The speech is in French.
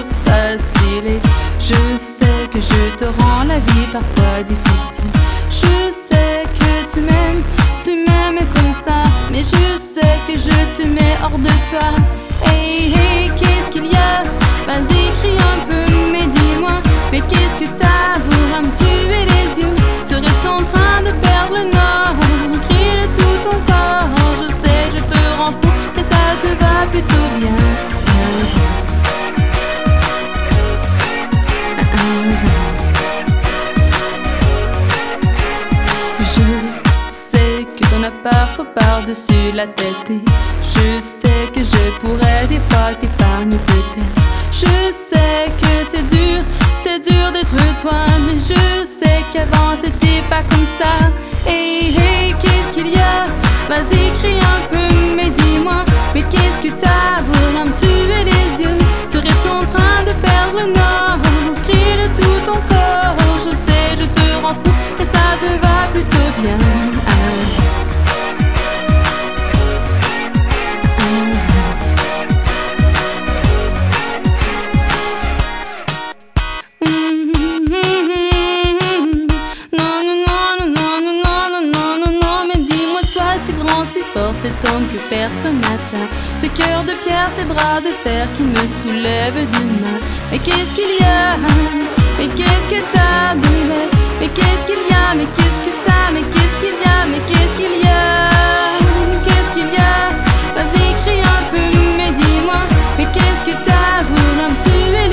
facile. Et je sais que je te rends la vie parfois difficile. Je sais que tu m'aimes comme ça, mais je sais que je te mets hors de toi. Hey, hey, qu'est-ce qu'il y a? Vas-y, crie un peu, mais dis-moi, mais qu'est-ce que t'as? Pour me tuer les yeux, serais-tu en train de perdre le nord? Crie de tout ton corps, je sais, je te rends fou, mais ça te va plutôt bien. Je sais que t'en as parfois par-dessus la tête, et je sais que je pourrais des fois t'épargner peut-être. Je sais que c'est dur d'être toi, mais je sais qu'avant c'était pas comme ça. Hey, hey, qu'est-ce qu'il y a? Vas-y, crie un peu, mais dis-moi, mais qu'est-ce que t'as? Pour me tuer les yeux, serais-tu en train de perdre le nord? Crie de tout ton corps, je sais, je te rends fou, mais ça te va plutôt bien. Cet homme que personne n'atteint, ce cœur de pierre, ces bras de fer qui me soulèvent d'une main. Mais qu'est-ce qu'il y a? Mais qu'est-ce que t'as, bébé? Mais qu'est-ce qu'il y a? Mais qu'est-ce que t'as? Mais qu'est-ce qu'il y a? Mais qu'est-ce qu'il y a? Qu'est-ce qu'il y a? Vas-y, crie un peu, mais dis-moi, mais qu'est-ce que t'as? Pour me tuer